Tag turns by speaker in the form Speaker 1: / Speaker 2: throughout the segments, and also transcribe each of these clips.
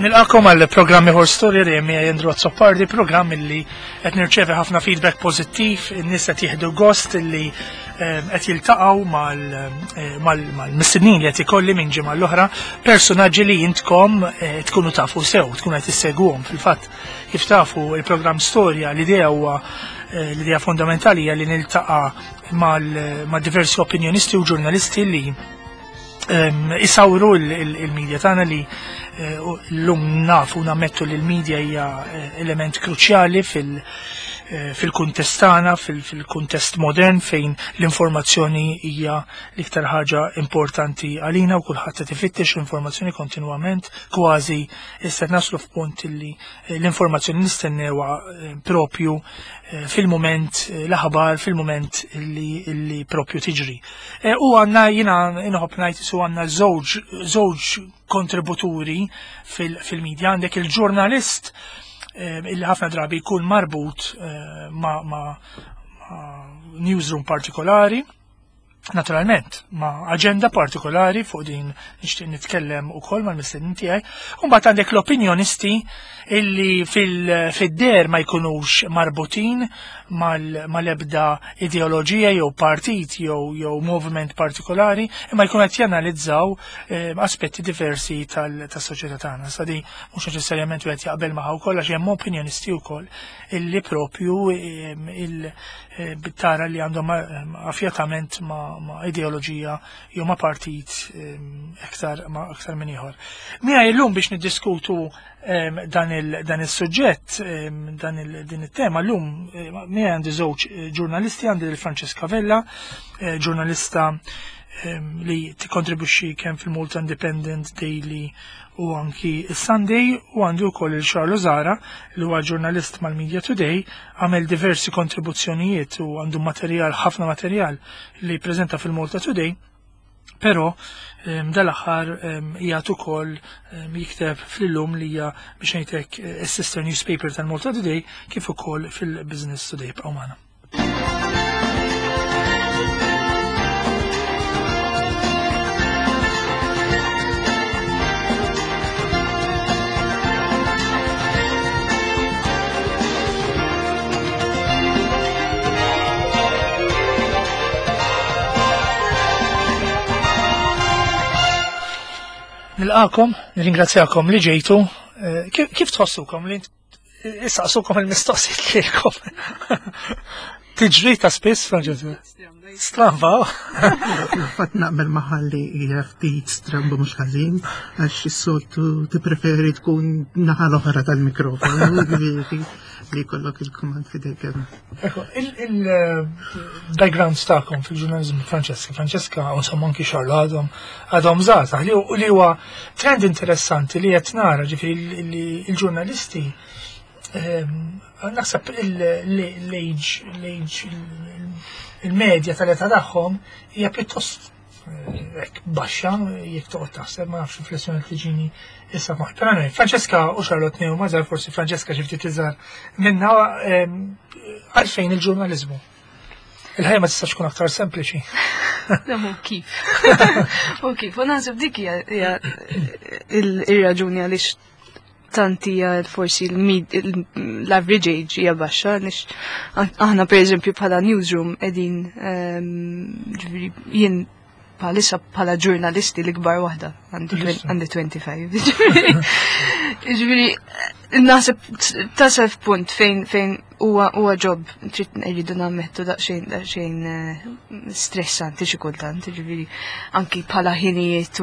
Speaker 1: Nilqakom għal programmi Horror Story Remi Jendru Azzopardi, programm li qed nirċevi ħafna feedback pożittiv, in-nies qed jieħdu gost li qed jiltaqgħu mal-mistednin li qed ikolli minn ġimgħa l-oħra, personaġġi li intkom tkunu tafu sew, tkunu qed issegwhom fil-fatt kif tafu il-programm Storja l-idea huwa l-idea fondamentali hija li niltaqa' ma' diversi opinjonisti u ġurnalisti li isawru il-medja tagħna li l-lum nafu nammettu li l-medja hija element kruċjali fil-kuntest tagħna, fil-kuntest modern fejn l-informazzjoni hija l-iktar ħaġa importanti għalina u kulħadd qed ifittex l-informazzjoni kontinwament, kważi issa naslu f'punt li l-informazzjoni nistennewha propju fil-moment l-aħbar, fil-moment li propju tiġri. U għanna jina inħobb ngħid su għanna żewġ kontributuri fil-medja, għandek il-ġurnalist illi ħafna drabi jkun marbut ma' newsroom partikolari, naturalment ma' aġenda partikolari fuq din nixtieq nitkellem ukoll mal-mistednin tiegħi, u mbagħad għandek l-opinjonisti illi fid-der ma jkunux marbutin mal-ebda ideoloġija jew partit jew moviment partikolari, imma jkunu qed janalizzaw aspetti diversi tas-soċjetà tagħna. Sa di mhux neċessarjament wieħed jaqbel magħha wkoll għax hemm opinjonisti wkoll illi propju tara li għandhom affjatament ma' ideoloġija jew ma' partit aktar minn ieħor. Miegħi llum biex niddiskutu dan is-suġġett, din it-tema llum miegħi għandi żewġ ġurnalisti, għandi Francesca Vella, ġurnalista li tikkontribwixxi kemm fil-Malta Independent Daily u anki Sunday, u għandu wkoll il-Charlo Zara li huwa ġurnalist mal-Media Today, għamel diversi kontribuzzjonijiet u għandu ħafna materjal li preżenta fil-Malta Today, però dal-aħħar jgħat ukoll jikteb fil-lum li hija biex ngħidlek is-sister newspaper tal-Malta Today kif ukoll fil-Business Today b'għu magħna. Nilqakom, nirringrazzjakom li ġejtu. Kif tħossukom li issaqsukom il-mistoqsijiet lilkom? Tiġri ta' spiss, Franġetu? Stramba.
Speaker 2: Fatt naqbel maħalli hija ftit stramba mhux ħażin għax is-soltu tippreferi tkun naħa l-oħra tal-mikrofonu li jkollok il-kumand f'idejk.
Speaker 1: Il-background tagħkom fil-ġurnaliżmu Francesca u insomma anki Charlo għadhom żgħażagħ li huwa trend interessanti li qed nara ġifieri il-ġurnalisti naħseb il-medja tal-età tagħhom hija pjuttost baxxa jekk toqgħod taħseb ma nafx riflessjoni li tiġini issa maħ. Però Francesca u Charlotte Neu ma żar forsi Francesca xi ftit iżgħar minnha għalfejn il-ġurnaliżmu. Il-ħajja ma tistax tkun aktar sempliċi.
Speaker 3: Kif. U kif, u naħseb dik hija ir-raġuni għaliex tantija forsi l-average age hija baxxa, aħna pereżempju bħala newsroom qegħdin jien bħalissa bħala ġurnalisti l-ikbar waħda għandi 25. Ġifieri naħseb tasal f'punt fejn huwa ġob trid irridu nammettu daqsxejn stressanti xi kultant, ġifieri anki bħala ħinijiet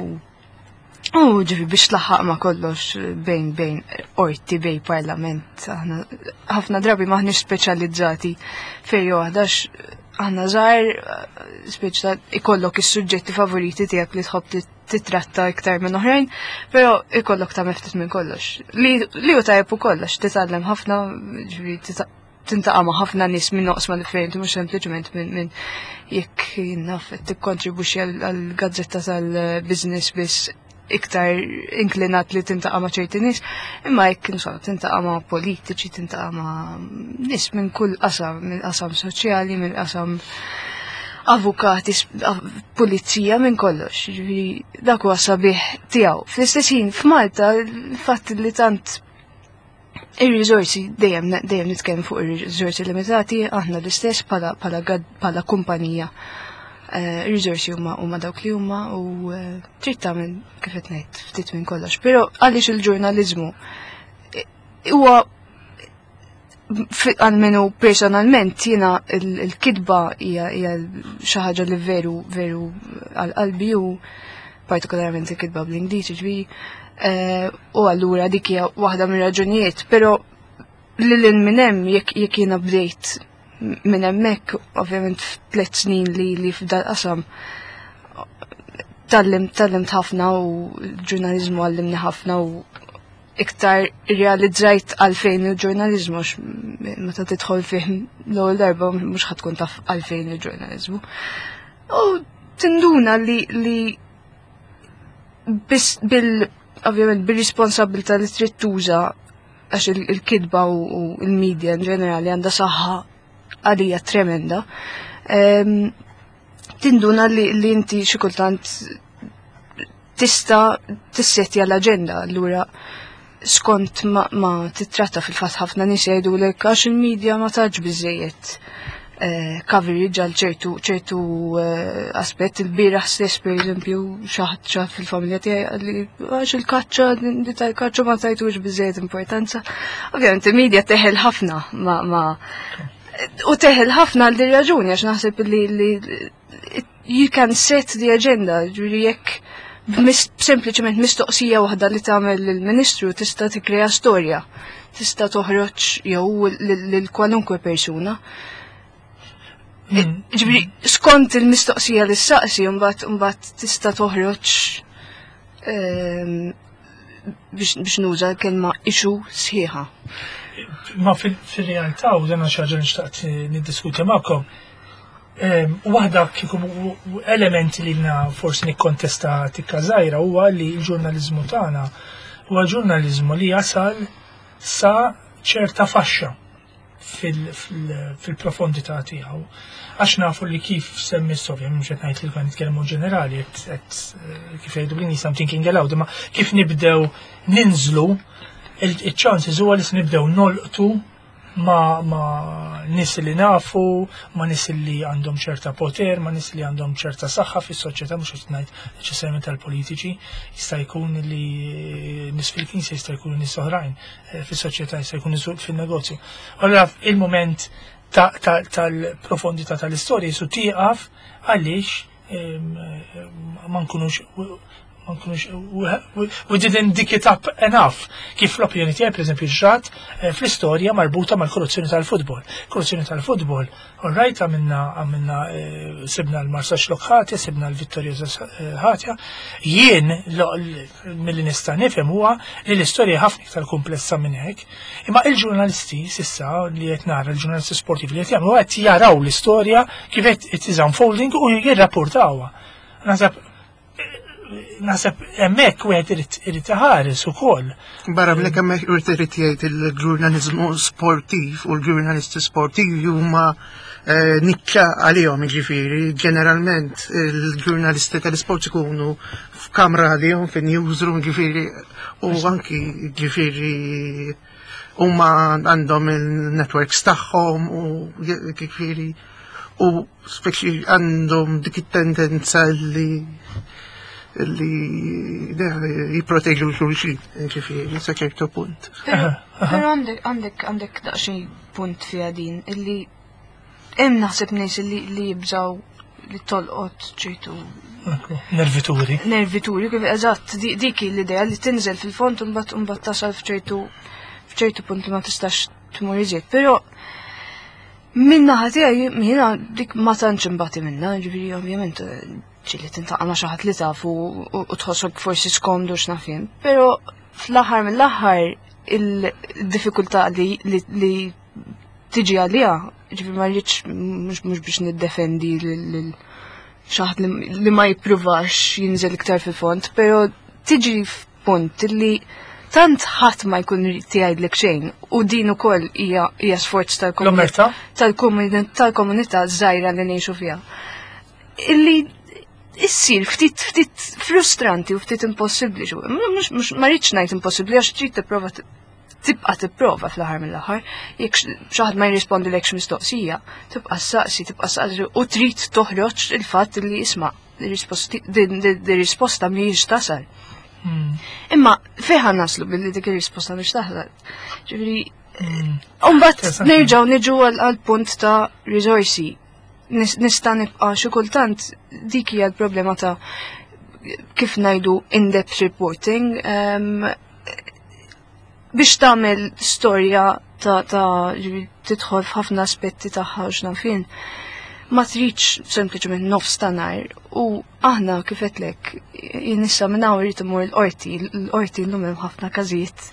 Speaker 3: ġifi biex tlaħħaq ma kollox bejn orti, bejn parlament. ħafna drabi maħniex speċjalizzati fejn waħdax aħna żgħar speċjal ikollok is-suġġetti favoriti tiegħek li tħobb titratta iktar minn oħrajn, però ikollok ta' meftit minn kollox. Li hu tajjeb ukoll għax titgħallem ħafna, ġifi tintaqa' ma' ħafna nies minn oqsma differenti mhux sempliċement minn jekk naf qed tikkontribwixxi għall-gazzetta tal-business biss iktar inklinat li tintaqa' ma' ċerti nies, imma jekk insomma tintaqa' ma' politiċi, tintaqa' ma' nies minn kull qasam, minn qasam soċjali, minn qasam avukati, pulizija minn kollox, dak huwa sabiħ tiegħu. Fl-istess ħin f'Malta il-fatt li tant ir-riżorsi dejjem nitkellem fuq ir-riżorsi limitati aħna l-istess bħala kumpanija. Ir-riżorsi huma dawk li huma u trid tagħmel kif qed ngħid ftit minn kollox. Però għaliex il-ġurnaliżmu huwa għalmenu personalment jiena il-kidba hija xi ħaġa li veru għal-qalbi u partikolarment il-kidba bl-Ingliż u allura dik hija waħda mir-raġunijiet, però lil minn hemm jekk jiena bdejt minn hemmhekk ovvjament f'3 snin li f'dal qasam tallimt ħafna u l-ġurnaliżmu għallimni ħafna u iktar realizzajt għalfejn il-ġurnalizmu meta tidħol fih l-ewwel darba mhux ħadd tkun taf għalfejn il-ġurnalizmu. U tinduna li biss ovvjament bir-responsabilità li trid tuża għax il-kidba u il-medja in ġenerali għandha saħħa għalija tremenda. Tinduna li inti xi kultant tista' tissettja l-aġenda allura skont ma titratta fil-fatt ħafna nies jgħidulek għax il-medja ma taġ biżejjed coverage għal ċertu aspett. Il-bieraħ stess pereżempju xi fil-familja tiegħi li għax il-kaċċa ma tajtux biżejjed importanza. Ovvjament il-medja teħel ħafna u teħel ħafna għal din raġuni għax naħseb li you can set the agenda, ġuri jekk sempliċement mistoqsija waħda li tagħmel lill-Ministru tista' tikkrea storja, tista' toħroġ jew lil kwalunkwe persuna. Ġifieri skont il-mistoqsija li ssaqsi mbagħad tista' toħroġ biex nuża l-kelma issue sħiħa.
Speaker 1: Ma fil-realtà u dan xi ħaġa nixtaqt niddiskuti magħkom. Waħda kieku elementi li forsi nikkontesta tikka żgħira huwa li l-ġurnaliżmu tagħna huwa ġurnaliżmu li jasal sa ċerta faxxa fil-profondità tiegħu. Għax nafu li kif semmi s-Sovja, mhux qed ngħid li kan nitkellmu ġenerali, kif jgħidu li I'm thinking aloud, ma kif nibdew ninżlu il-ċansis huwa li nibdew nolqtu ma nis li nafu, ma nis li għandhom ċerta poter, ma nis li għandhom ċerta saħħa fis-soċjetà, mhux qed ngħid neċessarjament tal-politiċi, jista' jkun li nis fil-Knisja jista' jkunu nies oħrajn fis-soċjetà, jista' jkun nies fin-negozju. Allura il-mument tal-profondità tal-istorja jisu tieqaf għaliex ma nkunux we didn't dig it up enough. Kif l-opinjoni tiegħi pereżempju ġrat fl-istorja marbuta mal-korruzzjoni tal-futbol. Korruzzjoni tal-futbol, all right, għamilna sibna l-Marsa Xlokħatja, sibna l-Vittorio Ħatja. Jien milli nista' nifhem huwa li l-istorja ħafna iktar komplessa minn hekk. Imma il-ġurnalisti sissa li qed nara l-ġurnalisti sportivi li qed jagħmlu qed jaraw l-istorja kif qed it is unfolding u jirrapportawha. Nasab hemmhekk wieħed irid iħares ukoll.
Speaker 2: Barra mlek hemmhekk irid jgħid il-ġurnaliżmu sportiv u l-ġurnalisti sportivi huma niċċa għalihom jiġifieri. Ġeneralment il-ġurnalisti tal-isport ikunu f'kamra għalihom fin-newsroom jiġifieri u anki jiġifieri huma għandhom il-networks tagħhom u jiġifieri u speċi għandhom dik it-tendenza li jiproteġu xulxin, ġifieri sa ċertu punt.
Speaker 3: Però għandek daqsxejn punt fiha din illi hemm naħseb nies li jibżgħu li tolqot ċertu
Speaker 1: nervituri.
Speaker 3: Nervituri kif eżatt dik l-idea li tinżel fil-fond u mbagħad tasal f'ċertu punt li ma tistax tmur iżjed. Però min-naħa tiegħi jiena dik ma tantx imbagħti minnha, ġifieri ovvjament ċilli tintaqa' ma' xi ħadd li tafu u tħossok forsi skomdu x'nafien. Però fl-aħħar mill-aħħar il-diffikultà li tiġi għaliha, ġifieri ma rridx mhux biex niddefendi lil xi ħadd li ma jippruvax jinżel iktar fil-fond, però tiġi f'punt li tant ħadd ma jkun irid jgħidlek xejn u din ukoll hija sforz tal-komunità żgħira li ngħixu fiha. illi issir ftit frustranti u ftit impossibbli xu. Mhux ma rridx ngħid impossibbli għax trid tipprova tibqa' tipprova fl-aħħar mill-aħħar, jekk xi ħadd ma jirrispondilekx mistoqsija, tibqa' saqsi u trid toħroġ il-fatt li isma' ir-risposta mhijiex tasal. Imma fejn naslu billi dik ir-risposta mhix tasal. Ġifieri, mbagħad nerġgħu niġu għall-punt ta' riżorsi. Nista' nibqa' xi kultant dik hija l-problema ta' kif ngħidu in-depth reporting. Biex tagħmel storja ta' tidħol f'ħafna aspetti tagħha x'nafin, ma tridx sempliċement nofs ta' nar u aħna kif qedlek nissa minn hawn irid imur l-qorti llum hemm ħafna każijiet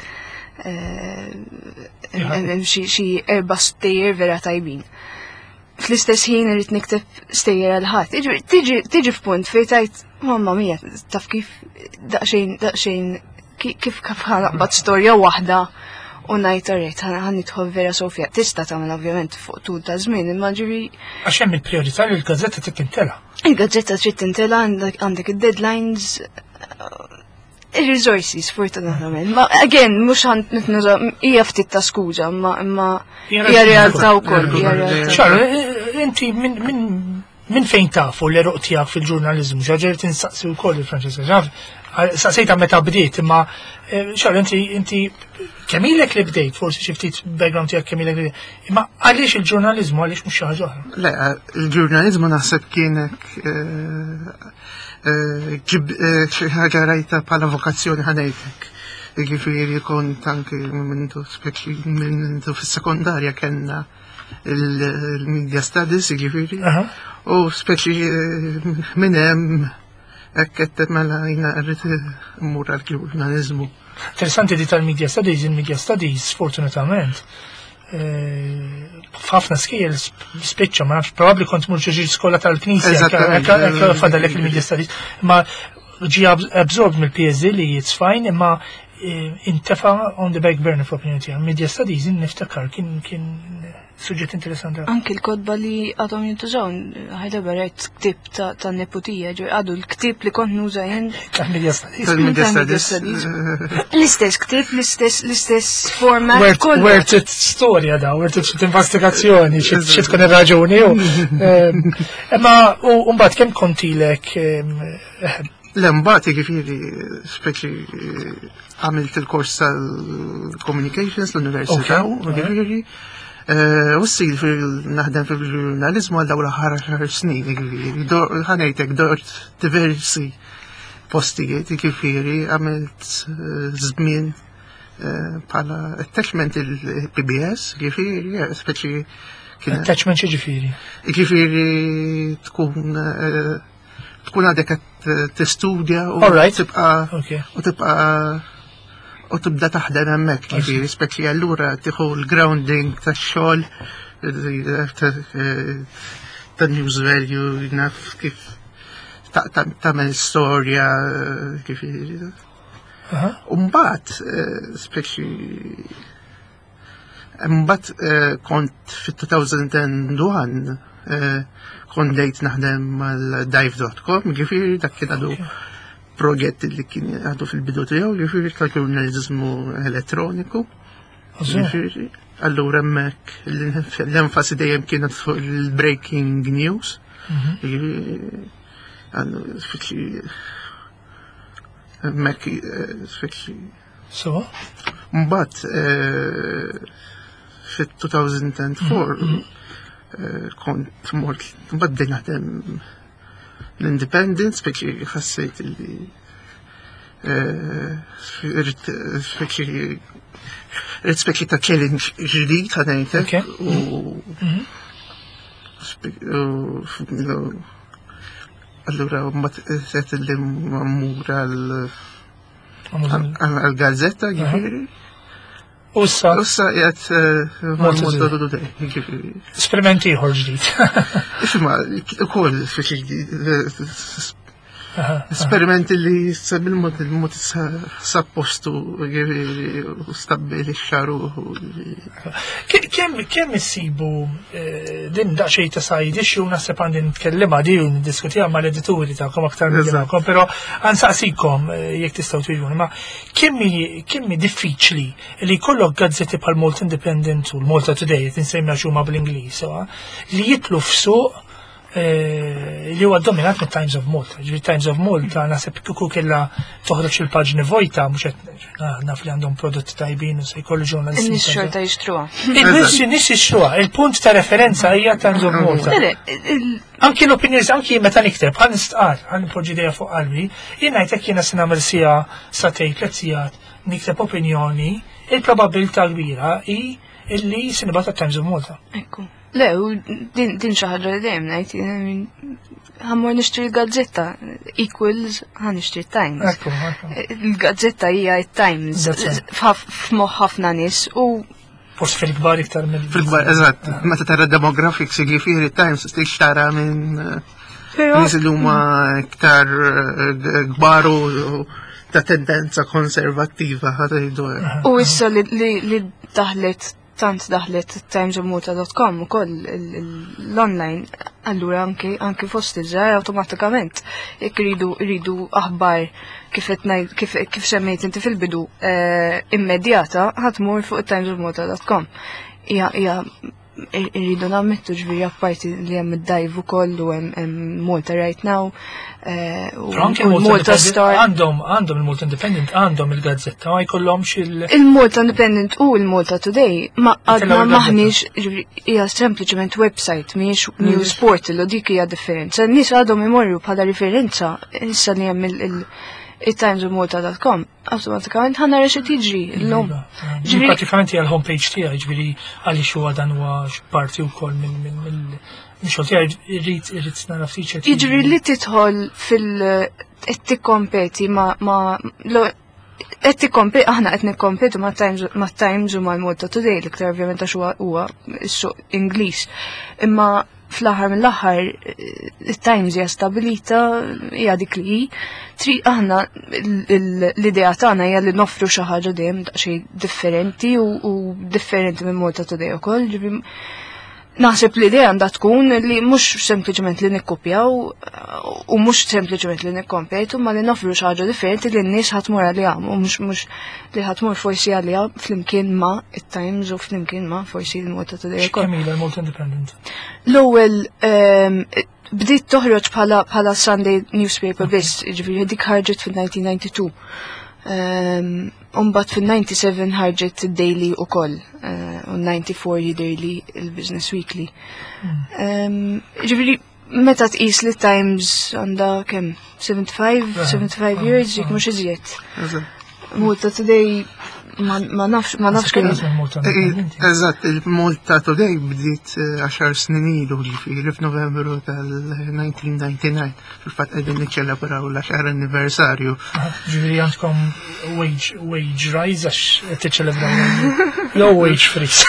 Speaker 3: xi 4 stejjer vera tajbin. Fl-istess ħin irid nikteb stejjer għal ħadd. Tiġi f'punt fejn tgħid mamma mija taf kif daqsxejn kif ħanaqbad storja waħda u ngħid orrejt ħan nidħol vera Sofja. Tista' tagħmel ovvjament fuq tul ta' żmien, imma ġifieri.
Speaker 1: Għax hemm il-prijorità li l-gazzetta trid tintela.
Speaker 3: Il-gazzetta trid tintela għandek id-deadlines, ir-resources fortunatament. Ma again mhux nitnuża hija ftit ta' skuża, imma hija realtà wkoll.
Speaker 1: Inti minn fejn tafu l-eruq tiegħek fil-ġurnaliżmu, ġaġer tinsaqsi wkoll il-Franċiska. Saqsejta meta bdiet, imma inti kemm ilek li bdejt, forsi xi ftit background tiegħek kemm ilek li bdejt, imma għaliex il-ġurnaliżmu għaliex mhux xi ħaġa oħra?
Speaker 2: Le, il-ġurnaliżmu naħseb kienek xi ħaġa rajta bħala vokazzjoni ħanejtek. Jiġifieri kont anke mintu fis-sekondarja kellna il-media studies, jiġifieri, u speċi minn hemm ekket mela jina rrit mmur għal-ġurnalizmu.
Speaker 1: Interessanti di tal-media studies, il-media studies, fortunatament, f'ħafna skejjel spiċċa, ma nafx, probabli kont mur ġeġi skola tal-Knisja, ekk fadalek il-media studies, ma ġi absorbed mill-PSD li it's fine, imma intefa on the back burner fl-opinjoni tiegħi. Media studies niftakar kien suġġett interessanti.
Speaker 3: Anki l-kodba li għadhom jintużaw, ħajda rajt ktib ta' nepotija, għadu l-ktib li kont nuża jien.
Speaker 1: Media studies.
Speaker 3: L-istess ktib, l-istess format.
Speaker 1: Where tit storja da, where tit investigazzjoni, xi tkun ir-raġuni. Imma u mbagħad kemm kontilek
Speaker 2: l-mbagħad jiġifieri speċi għamilt il-kors tal-communications l-Università, jiġifieri. U s-sil naħdem fil-ġurnalizmu għal dawn l-aħħar 10 snin, ħanejtek dort diversi postijiet, jiġifieri għamilt żmien bħala attachment il-PBS, jiġifieri speċi
Speaker 1: attachment ġifieri.
Speaker 2: Jiġifieri tkun għadek qed tistudja u tibda taħdem hemmhekk, jiġifieri speċi allura tieħu l-grounding tax-xogħol tan-news value, naf kif tagħmel storja jiġifieri. U mbagħad speċi kont fit-2001 kont dejt naħdem mal-dive.com, jiġifieri dak kien għadu proġett li kien għadu fil-bidu tiegħu, jiġifieri tal-ġurnaliżmu elettroniku. Jiġifieri allura hemmhekk l-enfasi dejjem kienet fuq il-breaking news. Hemmhekk speċi. Mbagħad fit-2004 kont mort mbagħad naħdem l-Independent, speċi ħassejt li speċi ta' challenge ġdid ħanejtek allura mbagħad li mmur għall-gazzetta jiġifieri.
Speaker 1: U issa
Speaker 2: qiegħed mal-modu
Speaker 1: esperiment ieħor ġdid.
Speaker 2: Isma' ukoll esperimenti li bil-mod sappostu u stabbili x-xaru.
Speaker 1: kemm issibu din daqsxejn ta' side issue naħseb għandi nitkellimha di u niddiskutiha mal-edituri tagħkom aktar mill-għakom, però ansaqsikom jekk tistgħu twieġbuni, ma kemm diffiċli li jkollok gazzetti bħal Malta Independent u l-Malta Today qed insejma xhuma bl-Ingliż li jitlu f'suq li huwa dominat mit Times of Malta. Times of Malta naħseb kieku kellha toħroġ il-paġni vojta mhux qed naf li għandhom prodotti tajbin u se jkollu ġurnalisti.
Speaker 3: In-nies xorta jixtruha.
Speaker 1: In-nies jixtruha, il-punt ta' referenza hija Times of Malta. Anki l-opinjoni, anki meta nikteb, ħan nistqar, ħan nipoġġi dejja fuq qalbi, jien ngħidlek jiena se nagħmel sija satej tliet sigħat nikteb opinjoni, il-probabilità kbira hi illi se nibgħat Times of Malta.
Speaker 3: Ekku. Le, din xi ħaġa li dejjem ngħid, ħammur nixtri l-gazzetta equals ħan nixtri Times. Il-gazzetta hija Times f'moħħ ħafna nies u
Speaker 1: forsi fil-kbar iktar mill.
Speaker 2: Fil-kbar, eżatt, meta tara demographics jiġifieri Times tix tara minn nies li huma iktar kbar u ta' tendenza konservattiva ħadejdu.
Speaker 3: U issa li tant daħlet timesofmalta.com u koll l-online, allura anki fost iġġar automatikament jekk iridu aħbar kif semmejt inti fil-bidu immedjata ħatmur fuq timesofmalta.com. Irridu nammettu ġviri apparti li hemm id-dive ukoll u hemm Malta Right Now u Malta Star.
Speaker 1: Għandhom il-Malta Independent, għandhom il-gazzetta, ma jkollhomx
Speaker 3: il-Malta Independent u il-Malta Today ma għadna maħniex hija sempliċement website mhijiex news portal u dik hija differenza. N-nies għadhom imorru bħala referenza issa li hemm il-timesofmalta.com automatikament ħanara xi tiġri l-lum.
Speaker 1: Pratikament hija l-homepage tiegħi ġifieri għaliex huwa dan huwa parti wkoll minn xogħol tiegħi irrid nara ftit.
Speaker 3: Jiġri li tidħol qed tikkompeti aħna qed nikkompetu ma' Times u mal-Malta Today l-iktar ovvjament għax huwa s-suq Ingliż. Imma fl-aħħar mill-aħħar il-Times hija stabilita hija dik li aħna l-idea tagħna hija li noffru xi ħaġa dejjem daqsxejn differenti u differenti minn Malta Today ukoll. Naħseb l-idea għandha tkun li mhux sempliċement li nikkopjaw u mhux sempliċement li nikkompetu ma li noffru xi ħaġa differenti li n-nies ħatmur għaliha u mhux li ħatmur forsi għaliha flimkien ma' it-Times u flimkien ma' forsi l-Malta Today ukoll.
Speaker 1: Kemm ilha l-Malta Independent?
Speaker 3: L-ewwel bdiet toħroġ bħala Sunday newspaper biss, ġifieri dik ħarġet fil-1992. Umbat fil-97 ħarġet id-Daily ukoll, u 94 jidherli il-Business Weekly. Ġifieri meta tqis li Times għandha kemm 75 years jekk mhux iżjed. Malta Today ma nafx kemm.
Speaker 2: Eżatt, il-Malta Today bdiet 10 snin ilu ġifieri f'Novembru tal-1999 fil-fatt qegħdin niċċelebraw l-10 anniversarju.
Speaker 1: Ġifieri għandkom wage rise għax tiċċelebraw jew wage freeze.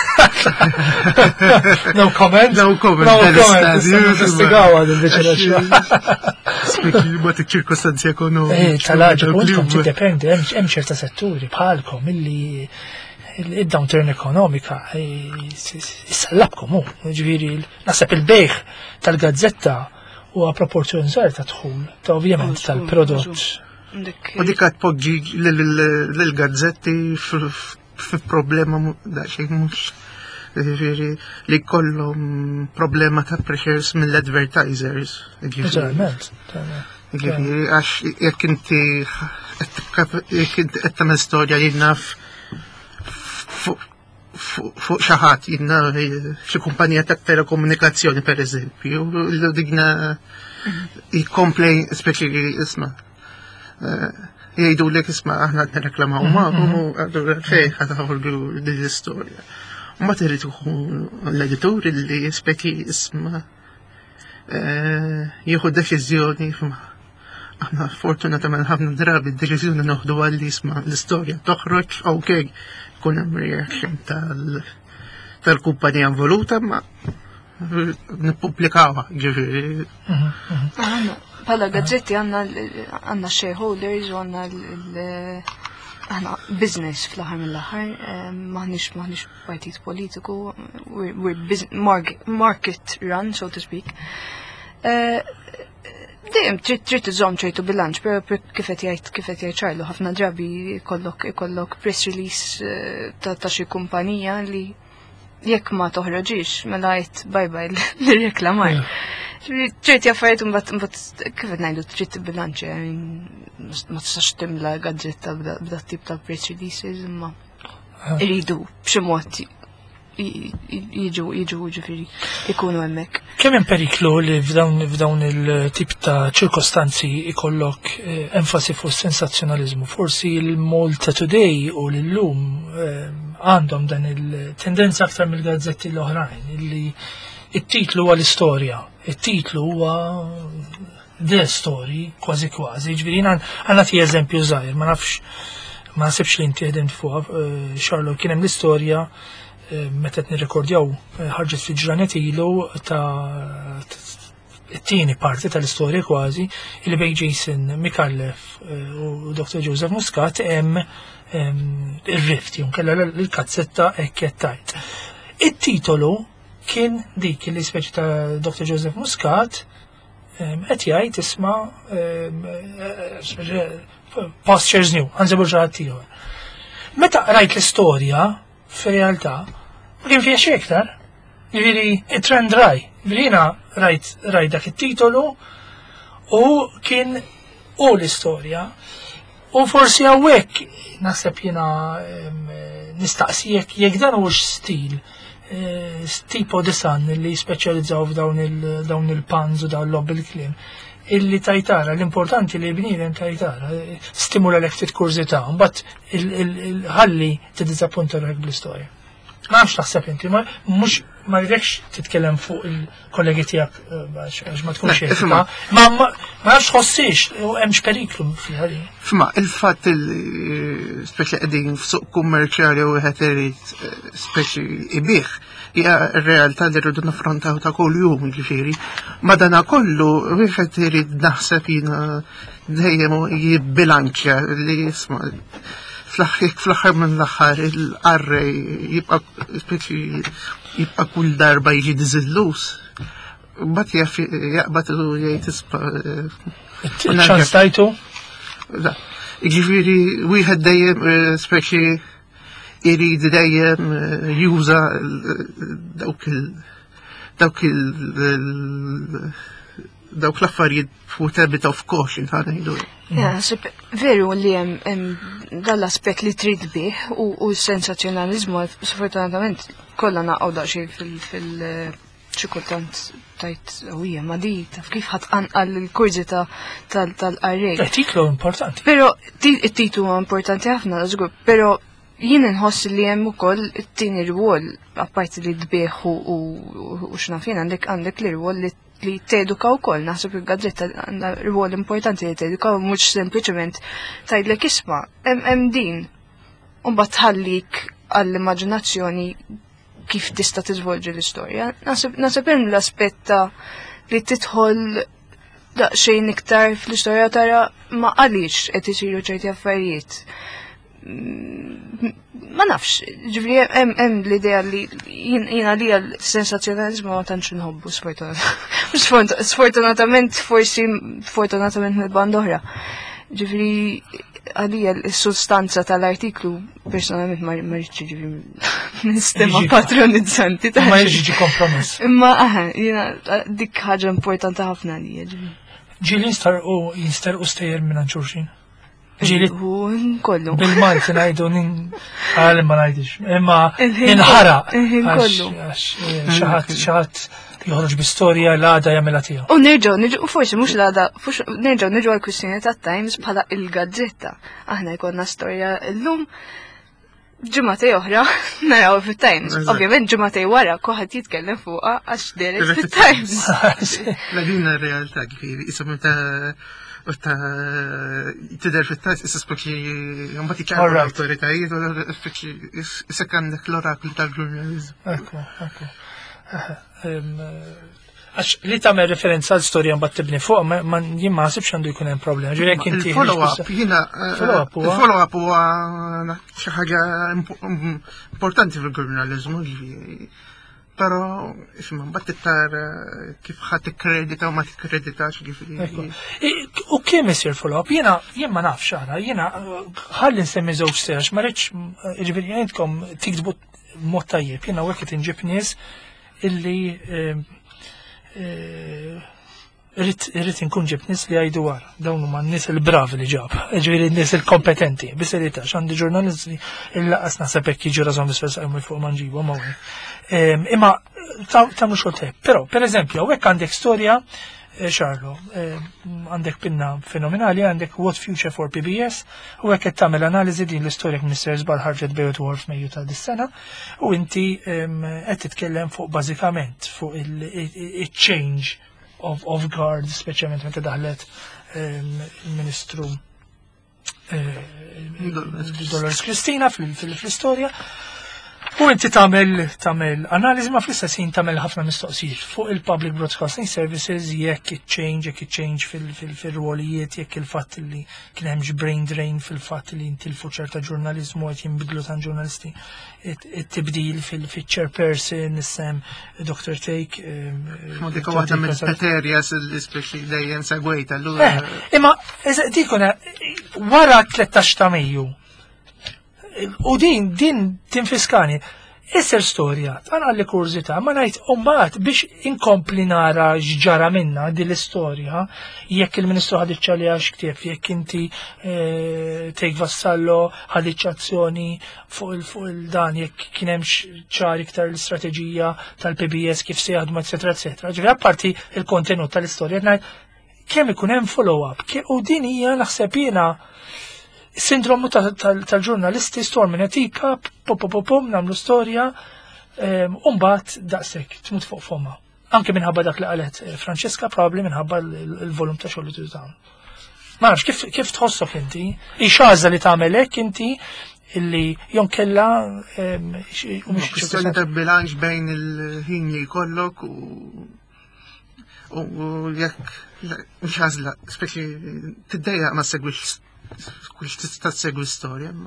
Speaker 1: No comment.
Speaker 2: No comment.
Speaker 1: Investigaw għad il-biċċa.
Speaker 2: Spekli ċirkostanzi ekonomiċi.
Speaker 1: Tal-ħaġa kulkom tiddependi, hemm ċerta setturi bħalkom illi id-downturn ekonomika jissallabkom ġifieri naħseb il-bejħ tal-gazzetta huwa proporzjon żgħar ta' dħul ta' ovvjament tal-prodott.
Speaker 2: U dik qed tpoġġi lill-gazzetti f'problema daqsxejn mhux li kollhom problema ta' pressures mill-advertisers. Għax jekk inti qed tagħmel storja li naf fuq xi ħadd jiena xi kumpanija ta' telekomunikazzjoni pereżempju, digna jikkomplejn speċi isma' jgħidulek isma' aħna qed nirreklamaw magħhom u allura fejn ħadd taħolgu din l-istorja. U ma trid l-editur li speċi isma' jieħu deċiżjoni aħna fortunatament ħafna drabi d-deċiżjoni noħdu għalli isma' l-istorja toħroġ okej kun hemm reaction tal-kumpanija involuta ma nippubblikawha ġifieri.
Speaker 3: Bħala gazzetti għandna shareholders u għandna aħna business fl-aħħar mill-aħħar, maħniex partit politiku, we're market run, so to speak. Dejjem trid iżomm ċertu bilanċ, però kif qed jgħid Ċarlu ħafna drabi ikollok press release ta' xi kumpanija li jekk ma toħroġix mela jgħid bye l-reklamar. ċerti affarijiet mbagħad kif qed ngħidu trid tibbilanċja, ma tistax timla gazzetta b'da tip ta' press releases imma iridu b'xi mod jiġu ġifieri ikunu hemmhekk.
Speaker 1: Kemm hemm periklu li f'dawn il-tip ta' ċirkostanzi ikollok enfasi fuq sensazzjonaliżmu. Forsi l-Malta Today u l-lum għandhom dan il-tendenza aktar mill-gazzetti l-oħrajn illi it-titlu huwa l-istorja, it-titlu huwa the story kważi, ġifieri għandna ti eżempju żgħir, ma nasibx li inti ħedimt fuqha, Charlo, kien hemm l-istorja meta qed nirrekordjaw ħarġet fi ġranet ilu ta' it-tieni parti tal-istorja kważi li bejn Jason Micallef u Dr. Joseph Muscat hemm ir-rift kella l-kazzetta hekk qed tajt. It-titolu kien dik li speċi ta' Dr. Joseph Muscat qed jgħid isma' Pastures New, ħanżebu ġraħat ieħor. Meta rajt l-istorja fir-realtà ma kien fiha xejn iktar. Jiġifieri it-trend jiena rajt dak it-titolu u kien l-istorja. U forsi hawnhekk naħseb jiena nistaqsi jekk dan huwiex stil tipo de san li speċjalizzaw f'dawn il-panz u dawn l-lob il-kliem illi tajtara, l-importanti li bniedem tajtara, stimula lek titkurzita, mbagħad il-ħalli tiddiżappunta lek bl-istorja. Ma nafx taħseb inti, ma rridekx titkellem fuq il-kollegi tiegħek għax ma tkunx etika, ma nafx tħossix u hemmx periklu fil-ħalli.
Speaker 2: Fma, il-fatt speċi qegħdin f'suq kummerċjali u wieħed irid speċi ibih hija r-realtà li rridu naffrontaw ta' kuljum, ġifieri. Madankollu wieħed irid naħseb jiena dejjem jibbilanċja li jisma' fl-aħħar minn l-aħħar il-qarrej jibqa' kull darba jiġi diżillus. Mbagħad jaqbad u jgħid isma'
Speaker 1: ċans tajtu?
Speaker 2: Ġifieri wieħed dejjem speċi irid dejjem juża dawk l-affarijiet fuq a bit of caution ħanejdu.
Speaker 3: Veru li hemm dal-aspett li trid bih u s-sensazzjonaliżmu sfortunatament kollha naqgħu daqsxejn fil-xi kultant tajt hija ma di taf kif ħatqanqal il-kurżita tal-qarrej.
Speaker 1: Titlu importanti.
Speaker 3: Però it-titlu huwa importanti ħafna żgur, però jien inħoss li hemm ukoll it-tieni rwol apparti li tbieħ u x'nafien għandek l-irwol li teduka wkoll, naħseb il-gazzetta għandha rwol importanti li teduka u mhux sempliċement tgħidlek isma' hemm din u mbagħad tħallik għall-immaġinazzjoni kif tista' tiżvolġi l-istorja. Naħseb hemm l-aspett li tidħol daqsxejn iktar fl-istorja tara ma għaliex qed isiru ċerti affarijiet. Ma nafx, ġifri hemm l-idea li jiena li l-sensazzjonaliżmu ma tantx inħobbu sfortunatament mill-band oħra. Ġifri għalija l-sustanza tal-artiklu personalment ma rridx ġifri nistema patronizzanti ta'
Speaker 1: ma jiġi kompromess.
Speaker 3: Imma jiena dik ħaġa importanti ħafna għalija ġifri.
Speaker 1: Ġieli jinstarqu stejjer minn xulxin. Ġili
Speaker 3: kollu.
Speaker 1: Bil-Malti ngħidu ma ngħidix. Imma inħaraq.
Speaker 3: Kollu.
Speaker 1: Xaħat joħroġ bi-storja l-għada jagħmilha tiegħu.
Speaker 3: U nerġgħu forsi mhux l-għada, nerġgħu għall-kwistjoni tat-Times bħala il-gazzetta. Aħna jkollna storja llum ġimgħatej oħra naraw fit-Times. Ovvjament ġimgħatej wara kulħadd jitkellem fuqha għax deret fit-Times.
Speaker 2: La din ir-realtà kif isem tidher fit-Times issa speċi mbagħad iċċarru l-awtoritajiet u speċi issa għandek l-oraklu tal-ġurnaliżmu.
Speaker 1: Ekku. Għax li tagħmel referenza għal storja mbagħad tibni fuq, jien ma nsibx għandu jkun hemm problema. Ġifieri jekk inti
Speaker 2: il-follow-up huwa xi ħaġa importanti fil-ġurnaliżmu, però isma' mbagħad tittar kif ħadd tikkredita u ma tikkreditax ġifieri.
Speaker 1: U kemm isir follow-up? Jien ma nafx ara, jiena ħalli nsemmi żewġ serax, ma rridx ġifieri għandkom tiktbu mod tajjeb, jiena hekk qed inġib nies illi irrid inkun ġib nies li jgħidu wara, dawn huma n-nies il-bravi li ġab, ġifieri n-nies il-kompetenti, bis-serjetà għandi ġurnalisti il-laqas naħseb hekk jiġu rażhom bis fuq ma nġibhom hawn. Imma tagħmlu xogħol però pereżempju hawnhekk għandek storja Xarlo, għandek pinna fenomenali, għandek What Future for PBS, u għek qed tagħmel analiżi din l-istorja Mr. Żbar ħarġet bejgħet f'Mejju ta' dis-sena, u inti qed titkellem fuq bażikament fuq il-change of guard, speċjalment meta daħlet il-Ministru Dolores Kristina fl-istorja. U inti tagħmel analiżi ma fl-istess ħin tagħmel ħafna mistoqsijiet fuq il-public broadcasting services jekk it-change fil-rwolijiet, jekk il-fatt li kien hemmx brain drain fil-fatt li intilfu ċerta ġurnaliżmu qed jinbidlu ta' ġurnalisti, it-tibdil fil-chairperson issem Dr. Take.
Speaker 2: Dik waħda mill-areas l-ispeċi dejjem segwejta allura.
Speaker 1: Imma dikun wara 13 ta' Mejju. U din tinfiskani. Isser storja, għana għalli kurzita, ma najt umbat biex inkompli nara ġġara minna din l-istorja, jekk il-Ministru ħadiċċa li għax ktieb, jekk inti Tejk Vassallo ħadiċċazzjoni fuq il-dan, jekk kienem ċar iktar l-istrateġija tal-PBS kif se jaħdmu, eccetera, eccetera. Ġifieri apparti il-kontenut tal-istorja, najt kemm ikun hemm follow-up, u din hija naħseb jiena sindromu tal-ġurnalisti storm etika, pom, namlu storja, umbat daqsek, tmut fuq fomma. Anke minħabba dak li qalet Francesca, probably minħabba il-volum ta' xogħol li tużaw. Ma nafx kif tħossok inti, ixaża li tagħmel hekk inti illi jonkella
Speaker 2: kwistjoni ta' bilanċ bejn il-ħin li jkollok u jekk mhux għażla, speċi tiddejjaq ma segwix kull tista' segwi storja, ma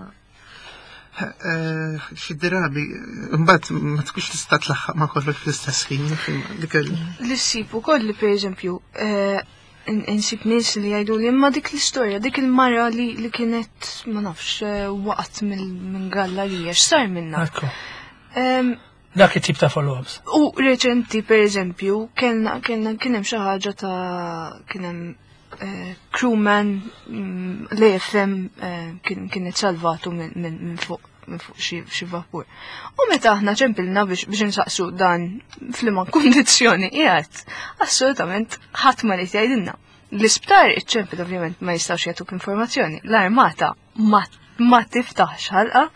Speaker 2: xi drabi mbagħad ma tkunx tista' tlaħħaq ma kollok fl-istess ħin dik
Speaker 3: l-issib ukoll li pereżempju insib nies li jgħidu li imma dik l-istorja, dik il-mara li kienet ma nafx waqt minn gallerija x'sar minnha.
Speaker 1: Dak it-tip ta' follow-ups.
Speaker 3: U reċenti pereżempju kien hemm xi ħaġa ta' kien hemm crewman l-EFM kienet salvatu minn fuq xi vapur. U meta aħna ċempilna biex nsaqsu dan f'liema kundizzjoni qiegħed, assolutament ħadd ma li jgħidilna. L-isptar iċ-ċempil ovvjament ma jistgħux jagħtuk informazzjoni. L-armata ma tiftaħx ħalqa.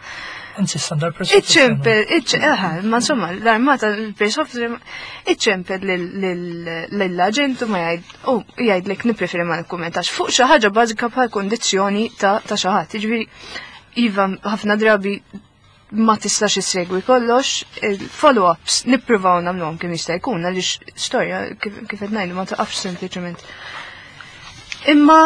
Speaker 3: Iċ-ċempel, ma insomma, l-armata l-persofter iċ-ċempel l-aġentu ma jgħidlek nipreferi ma nikkumentax fuq xi ħaġa bażika bħal kondizzjoni ta' xi ħadd. Jiġifieri iva ħafna drabi ma tistax issegwi kollox, il-follow-ups nippruvaw nagħmluhom kemm jista' jkun għaliex storja kif qed ngħidu ma taqafx sempliċement. Imma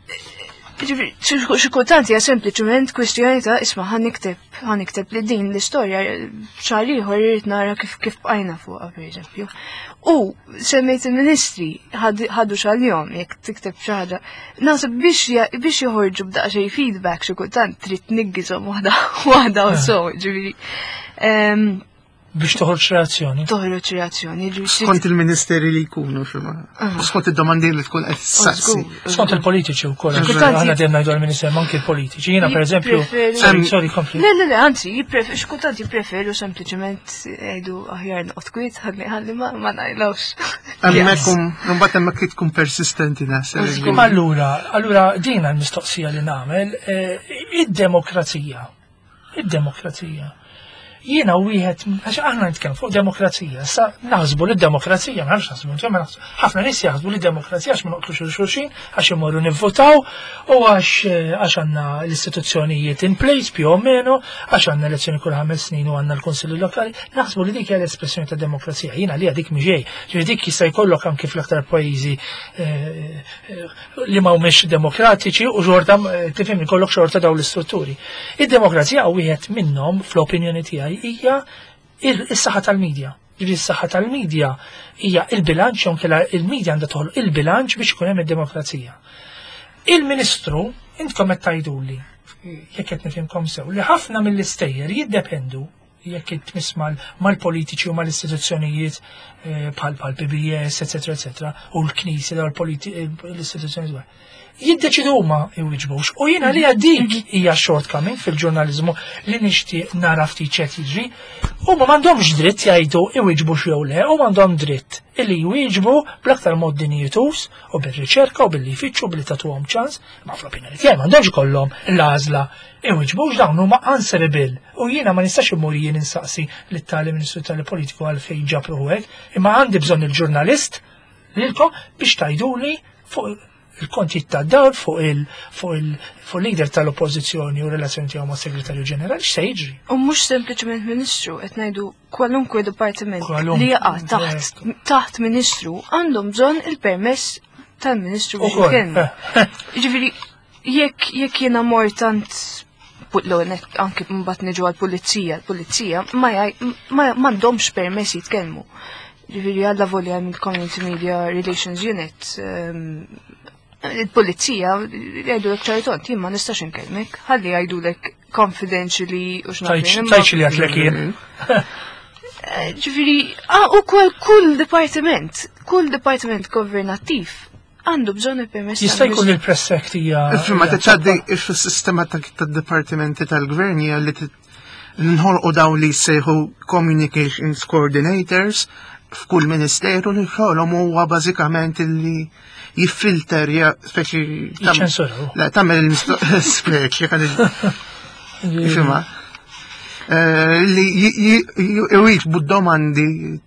Speaker 3: xi kultant hija sempliċement kwistjoni ta' isma' ħanikteb li din l-istorja xahar ieħor irid nara kif bqajna fuqha pereżempju. U semmejt il-Ministri ħadu xahar jekk tikteb xi ħaġa. Naħseb biex joħorġu b'daqsxejn feedback xi kultant trid niggishom waħda u sew, ġifieri.
Speaker 1: Biex toħroġ reazzjoni.
Speaker 3: Toħroġ reazzjoni.
Speaker 2: Skont il-ministeri li jkunu xuma. Skont id-domandi li tkun qed tissaqsi.
Speaker 1: Skont il-politiċi wkoll. Aħna dejjem ngħidu għall-Minister anke il-politiċi. Jiena pereżempju, sorry kompli.
Speaker 3: Le, anzi, x'kultant jippreferu sempliċement jgħidu aħjar noqgħod kwiet ħalli ma ngħidlawx.
Speaker 2: Mbagħad hemmhekk tkun persistenti naħseb.
Speaker 1: Allura din l-mistoqsija li nagħmel id-demokrazija. jiena wieħed għax aħna nitkellmu fuq demokrazija, sa naħsbu li d-demokrazija ma nafx naħsbu ħafna nies jaħsbu li d-demokrazija għax ma noqtlux xulxin għax imorru nivvotaw u għax għandna l-istituzzjonijiet in place più o meno, għax għandna elezzjoni kull 5 snin u għandna l-Konsilli Lokali, naħsbu li dik hija l-espressjoni ta' demokrazija. Jiena li dik miġej, ġifieri dik jista' jkollok anke fl-aktar pajjiżi li mhumiex demokratiċi u xorta tifhem ikollok xorta dawn l-istrutturi. Id-demokrazija wieħed minnhom fl-opinjoni tiegħi hija is-saħħa tal-medja. Ġifieri s-saħħa tal-medja hija il-bilanċ jew kella il-medja għandha toħloq il-bilanċ biex ikun hemm id-demokrazija. Il-Ministru intkom qed tgħiduli jekk qed nifhimkom sew li ħafna mill-istejjer jiddependu jekk tmiss mal-politiċi u mal-istituzzjonijiet bħal PBS, eċetera, u l-Knisja daw l-istituzzjonijiet jiddeċidu huma jwiġbux. U jiena li dik hija shortcoming fil-ġurnaliżmu li nixtieq nara ftit ċed jiġri, huma m'għandhomx dritt jgħidu jwiġbux jew le, u m'għandhom dritt illi jwieġbu bl-aktar mod dinjitus u bil-riċerka u billi jfittxu billi tagħtuhom ċans, ma fl-opinjoni tiegħi m'għandhomx ikollhom l-għażla jwiġbux dawn huma answerable. U jiena ma nistax imur jien insaqsi lit-tali Ministru tal-Politiku għalfejn ġabru hekk, imma għandi bżonn il-ġurnalist lilkom biex tgħiduli fuq il-konti ta' dawl fuq il-leader tal-oppożizzjoni u relazzjoni tiegħu mas segretarju ġenerali x'se jiġri.
Speaker 3: U mhux sempliċement Ministru, qed ngħidu kwalunkwe dipartiment li jaqa' taħt Ministru għandhom bżonn il-permess tal-Ministru biex jitkellmu. Jiġifieri jekk jiena mortant anke mbagħad niġu għall-pulizija, l-pulizija ma għandhomx permess jitkellmu. Jiġifieri għalla volja mill-Community Media Relations Unit il-polizija jgħidu l-ek ċariton, jien ma nistax nkellmek, ħalli jgħidu l-ek confidentially u x'nafin.
Speaker 1: Tajċi li għatlek jien.
Speaker 3: Ġifiri, u kull departiment governattiv għandu bżonn il-permess.
Speaker 1: Jista' jkun il-press sect hija.
Speaker 2: Ma tiċċaddi fis-sistema tad-dipartimenti tal-gvern hija li nħolqu dawn li jsejħu communications coordinators f'kull ministeru li xogħolhom huwa bażikament li jiffilter speċi tagħmel il-speċi li jwieġbu d-domandi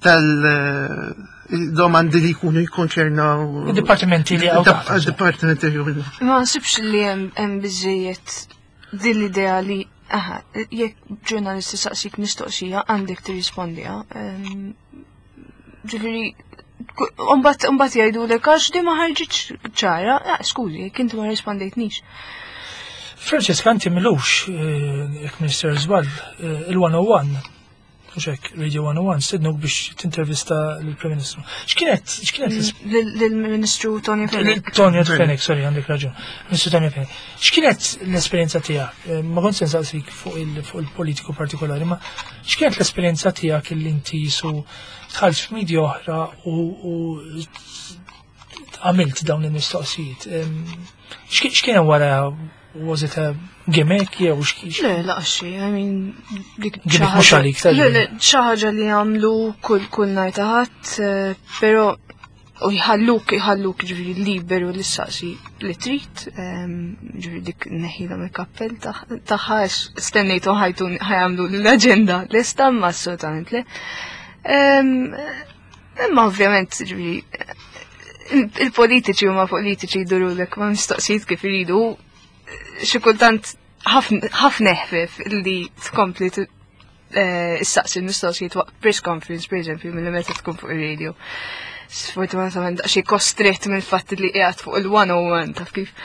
Speaker 2: domandi li jkunu jikkonċernaw
Speaker 1: id-dipartimenti li
Speaker 3: ma nsibx li hemm biżejjed din l-idea li jekk ġurnalisti saqsik mistoqsija għandek tirrispondiha. Ġifieri Umbat jgħidu l għax di ma ħarġitx ċara, skużi, kinti ma rispondejtnix.
Speaker 1: Francesca, anti milux, Minister Żball, il-101, uxek, Radio 101, stednuk biex t-intervista l-Prim Ministru. X'kienet
Speaker 3: l-Ministru Tonio Fenech.
Speaker 1: Tonio Fenech, sorry, għandek raġun. Ministru Tonio Fenech. X'kienet l-esperienza tiegħek? Ma kont sensaqsik fuq il-politiku partikolari, ma x'kienet l-esperienza tiegħek illi inti su tħalġ f'medja oħra u għamilt dawn il-mistoqsijiet. X'kien wara, was it a gimmick jew x'kiex?
Speaker 3: Le, laqxi, dik
Speaker 1: gimmick mhux għalik
Speaker 3: xi ħaġa li għamlu kull nhar ta' ħadd, però u jħalluk ġifieri liberu li saqsi li trid, ġifieri dik neħila mill-kappell tagħha stennejtu ħajamlu l-aġenda lesta ma assolutament le. Imma ovvjament il-politiċi huma politiċi jdurulek ma mistoqsijiet kif iridu xi kultant ħafna ħfef li tkompli issaqsi mistoqsijiet waqt press conference pereżempju milli meta tkun fuq ir-radio. Sfortunatament xi kostrett mill-fatt li qiegħed fuq il-101 taf kif.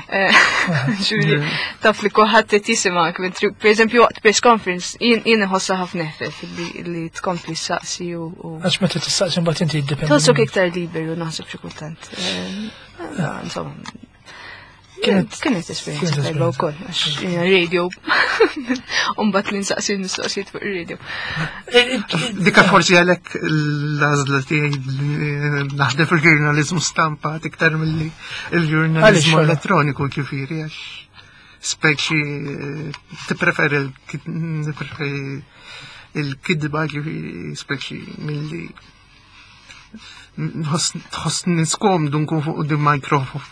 Speaker 3: Taf li kulħadd qed jisimgħek pereżempju waqt press conference jien iħossha ħafna ħfef li tkompli ssaqsi u.
Speaker 1: Għax meta tistaqsi mbagħad inti jiddependi.
Speaker 3: Tossok iktar liberu naħseb xi kultant. Insomma. Kienet esperienza tajba wkoll għax radio mbagħad li nsaqsi mistoqsijiet fuq ir-radio.
Speaker 2: Dika forsi għalhekk l-għażla tiegħi naħdem fil-ġurnaliżmu stampat iktar milli il-ġurnaliżmu elettroniku ġifieri għax speċi tippreferi il-kidba ġifieri speċi milli tħoss niskomdu nkun fuq il-mikrofon.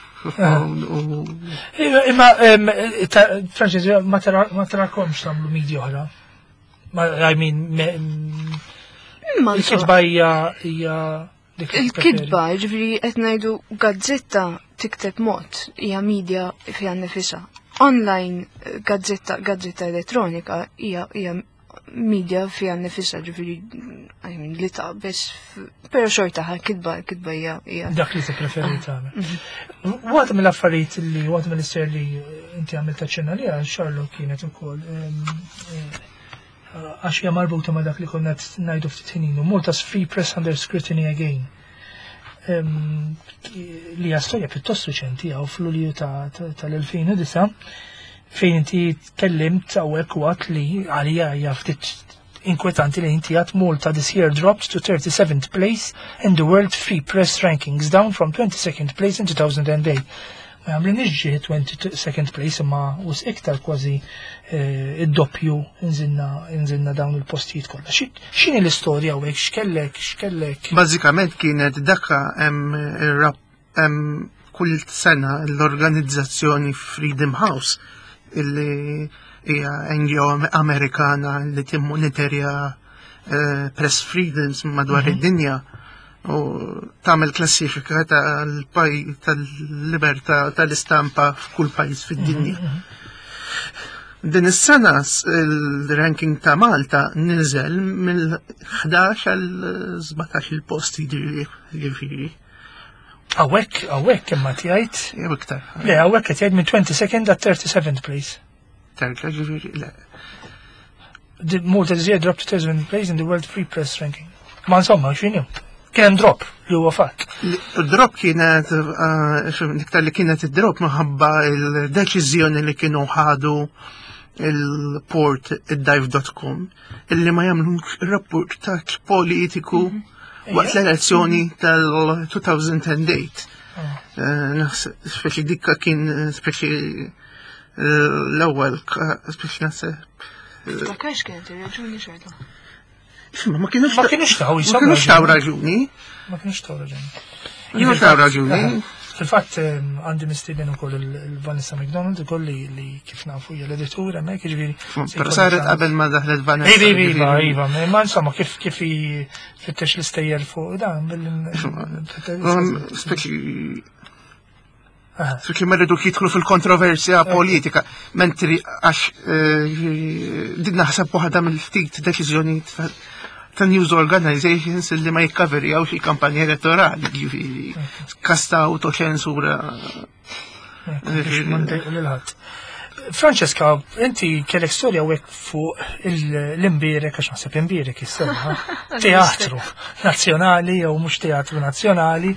Speaker 1: Imma, Franċiż, ma tarakomx tagħmlu medja oħra. I mean, il-kitba hija
Speaker 3: il-kitba, ġifieri qed ngħidu gazzetta tikteb mod hija media fiha nnifisha. Online gazzetta elettronika hija media fiha nnifisha, ġifieri li taqbes, però xorta kitba hija
Speaker 1: dak li tippreferi tagħmel. Waħda mill-affarijiet li waħda mill-ister li inti għamilt ċenna liha Charlotte kienet ukoll għax hija marbuta ma' dak li konna ngħidu ftit ħinin, Malta's Free Press Under Scrutiny Again. Li hija storja pjuttost riċenti hawn fl-Lulju tal-2009 fejn inti tkellimt hawnhekk waqt li għalija hija ftit inkwetanti li inti għad Malta this year dropped to 37th place in the World Free Press Rankings, down from 22nd place in 2008. Ma għamlinix ġie 22nd place imma us iktar kważi id-doppju inżilna dawn il-postijiet kollha. X'inhi l-istorja hawnhekk x'kellek?
Speaker 2: Bażikament kienet dakka hemm kull sena l-organizzazzjoni Freedom House illi hija NGO Amerikana li timmonitorja press freedoms madwar id-dinja u tagħmel klassifika tal-libertà tal-istampa f'kull pajjiż fid-dinja. Din is-sena il-ranking ta' Malta niżel mill-11 għal 17 il-post jiġifieri.
Speaker 1: Hawnhekk imma tgħid?
Speaker 2: Jew iktar.
Speaker 1: Le, hawnhekk qed jgħid minn 22nd għal 37th place.
Speaker 2: Terka ġifieri le.
Speaker 1: Malta this year dropped to 37th place in the World Free Press Ranking. Ma insomma, x'inhu? Kien drop li huwa fatt.
Speaker 2: Il-drop kienet iktar li kienet id-drop minħabba il-deċiżjoni li kienu ħadu il-port id-dive.com illi ma jagħmlux rapportaġġ politiku waqt l-elezzjoni tal-2008. Speċi dikka kien speċi l-ewwel speċi naħseb.
Speaker 3: Ftakarx kienet ir-raġuni xorta.
Speaker 2: Ma kienux
Speaker 1: taw
Speaker 2: raġuni.
Speaker 1: Ma kienux taw raġuni.
Speaker 2: Kienux taw raġuni.
Speaker 1: Fil-fatt għandi mistieden ukoll il-Vanessa McDonald ukoll li kif nafu hija l-editura hemmhekk jiġifieri.
Speaker 2: Però saret qabel ma daħlet Vanessa.
Speaker 1: Iva, ma insomma kif fittex l-istejjer fuq dan
Speaker 2: Speċi merridu jidħlu fil-kontroversja politika, mentri għax din naħseb waħda mill-ftit deċiżjoni ta' news organizations li ma jikkaverjaw xi kampanja elettorali, ġifieri kasta autoċensura.
Speaker 1: Francesca, inti kellek storja hawnhekk fuq l-imbierek għax naħseb imbierek is-sema teatru nazzjonali jew mhux teatru nazzjonali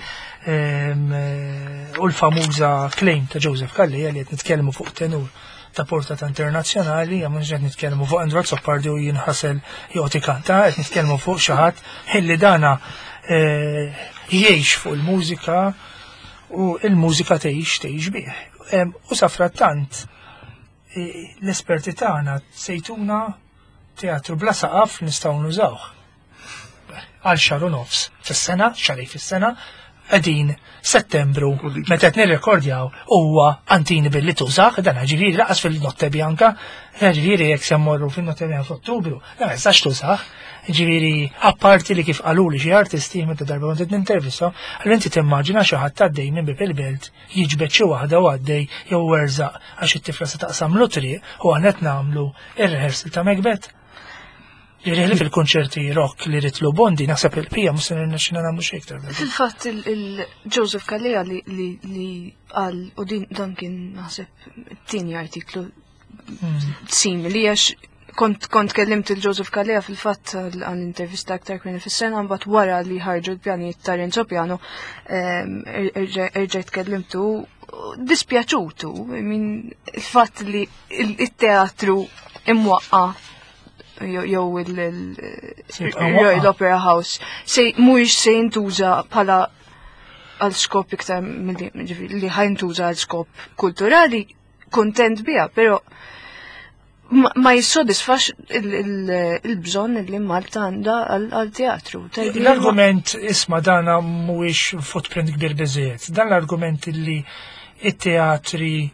Speaker 1: u l-famuża claim ta' Joseph Calleja li qed nitkellmu fuq tenur ta' portata internazzjonali, għamma qed nitkellmu fuq Andrew Soppardi u jinħasel jgħoti kanta, qed nitkellmu fuq xi ħadd illi dana jgħix fuq il-mużika u l-mużika tgħix bih. U sa frattant l-esperti tagħna sejtuna teatru bla saqaf nistgħu nużawh. Għal xahar u nofs fis-sena, xarej fis-sena, qegħdin Settembru meta qed nirrekordjaw huwa antini billi tużaħ, dan ġifieri laqas fil-Notte Bjanka, ġifieri jekk se mmorru fin-Notte Bjanka f'Ottubru, la ma jistax tużaħ. Ġifieri apparti li kif qaluli xi artisti meta darba kont qed nintervista, allura inti timmaġina xi ħadd għaddej minn bib il-belt jiġbed xi waħda u għaddej jew werzaq għax it-tifla se taqsamlu triq u għanet nagħmlu ir-rehearsal ta' Macbeth. Jirriħli fil-konċerti rock li ritlu bondi, naħseb il-pija musin il-naxina namlu xektar.
Speaker 3: Fil-fat il-Joseph Calleja li għal, u dan kien naħseb t-tini artiklu simili, għax kont kellimt il-Joseph Calleja fil-fat għal-intervista aktar kien fil-sena, mbat wara li ħarġu l-pjani ta' Renzo Piano, erġajt kellimtu dispjaċutu, il-fat li il-teatru imwaqqa jew l-Opera House mhuwiex se jintuża bħala għal skop iktar li ħajntuża għal skop kulturali, kontent biha, però ma jissodisfax il-bżonn li Malta għandha għal teatru.
Speaker 1: L-argument isma' dana mhuwiex footprint kbir biżejjed. Dan l-argument li it-teatri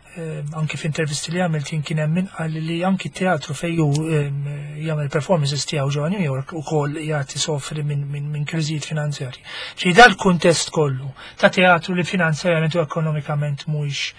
Speaker 1: anki f'intervisti li għamilt kien hemm min qal li anki teatru fejju jagħmel performances tiegħu ġewwa New York ukoll jagħti sofri minn kriżijiet finanzjarji. Ġi dal-kuntest kollu ta' teatru li finanzjarjament u ekonomikament mhuwiex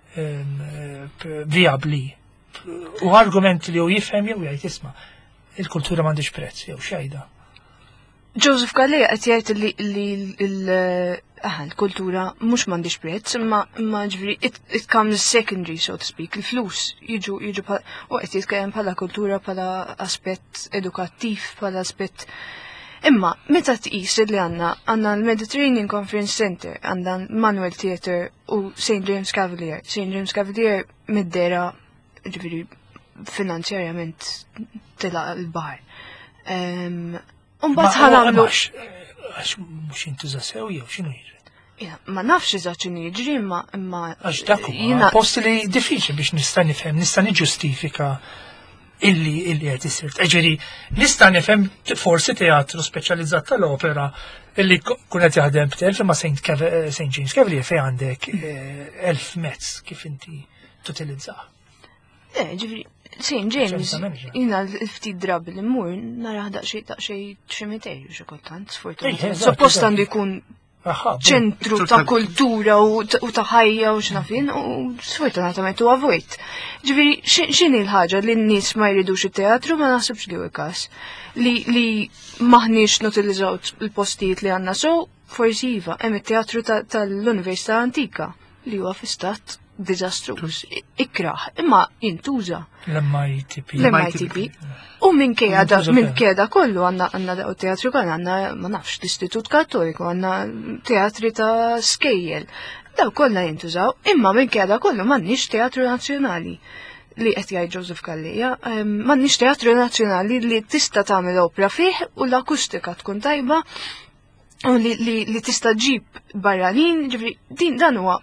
Speaker 1: viabli. U argument li hu jifhem jew jgħid isma' il-kultura m'għandix prezz jew xejda.
Speaker 3: Joseph Galea qed jgħid li l-kultura mhux m'għandix prezz, imma ġifieri it comes secondary, so to speak. Il-flus jiġu u qed jitkellem bħala kultura bħala aspett edukattiv, bħala aspett. Imma meta tqis li għandna l-Mediterranean Conference Center, għandna Manuel Theatre u St. James Cavalier. St. James Cavalier middera ġifieri finanzjarjament tilaq il-baħar. Mbagħad ħanamlu
Speaker 1: għax mhux intuża sew jew x'inhu jiġri.
Speaker 3: Ma nafx eżatt x'inhu jiġri imma
Speaker 1: għax dak huwa post li diffiċli biex nista' nifhem, nista' niġġustifika illi qed isir. Ġifieri nista' nifhem forsi teatru speċjalizzat tal-opera illi kun qed jaħdem b'telf imma St. James Cavalier fejn għandek 1000 mezz kif inti tutilizzah.
Speaker 3: Ġifieri St. James, jina l-ftit drabi li mmur, nara daqxej ċimiterju xi kultant, sfortunatament. Suppost għandu jkun ċentru ta' kultura u ta' ħajja u x'nafin, u sfortunatament huwa vojt. Ġifieri x'inhi l-ħaġa li n-nies ma jridux it-teatru ma naħsibx li hu l-każ. Li maħniex nutilizzaw il-postijiet li għandna so, forsi iva, hemm it-teatru tal-Università Antika li huwa fi stat diżastruż, ikraħ, imma jintuża. L-MITP. U minkejja da kollu għandna daqgħu teatru kan għandna ma nafx l-Istitut Kattoliku, għandna teatri ta' skejjel. Daw kollha jintużaw, imma minkejja da kollu m'għandniex teatru nazzjonali li qed jgħid Joseph Galea, m'għandniex teatru nazzjonali li tista' tagħmel opra fih u l-akustika tkun tajba u li tista' ġib barranin, ġifri din dan huwa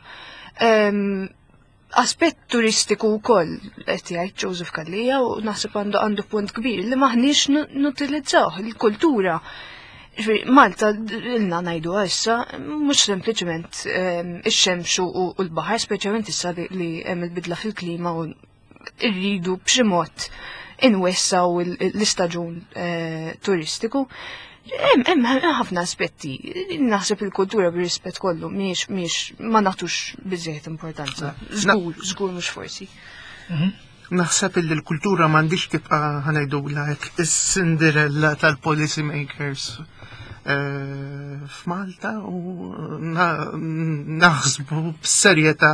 Speaker 3: aspett turistiku wkoll qed jgħid Joseph Galea u naħseb għandu punt kbir li maħniex nutilizzaw il-kultura. Malta ilna ngħidu issa mhux sempliċement ix-xemx u l-baħar, speċjalment issa li hemm il-bidla fil-klima u rridu b'xi mod inwessaw l-istaġun turistiku. Hemm ħafna aspetti. Naħseb il-kultura bir-rispett kollu mhix ma nagħtux biżejjed importanza. Żgur mhux forsi.
Speaker 2: Naħseb li l-kultura m'għandix tibqa' ħanajdula hekk is-Cinderella tal-policy makers f'Malta u naħsbu b'serjetà